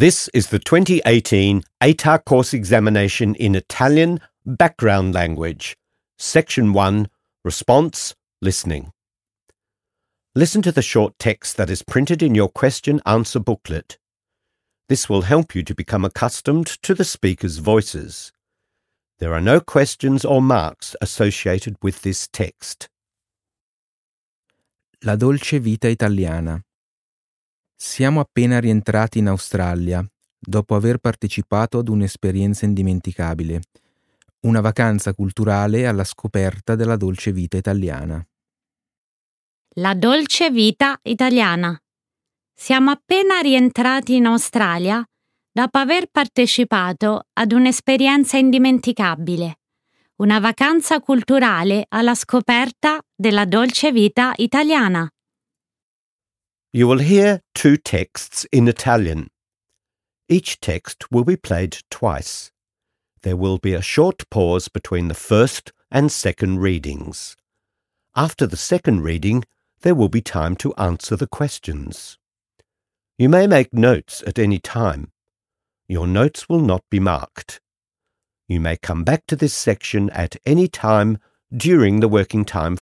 This is the 2018 ATAR course examination in Italian background language, Section 1, Response, Listening. Listen to the short text that is printed in your question-answer booklet. This will help you to become accustomed to the speaker's voices. There are no questions or marks associated with this text. La dolce vita italiana. Siamo appena rientrati in Australia, dopo aver partecipato ad un'esperienza indimenticabile, una vacanza culturale alla scoperta della dolce vita italiana. La dolce vita italiana. Siamo appena rientrati in Australia dopo aver partecipato ad un'esperienza indimenticabile, una vacanza culturale alla scoperta della dolce vita italiana. You will hear two texts in Italian. Each text will be played twice. There will be a short pause between the first and second readings. After the second reading, there will be time to answer the questions. You may make notes at any time. Your notes will not be marked. You may come back to this section at any time during the working time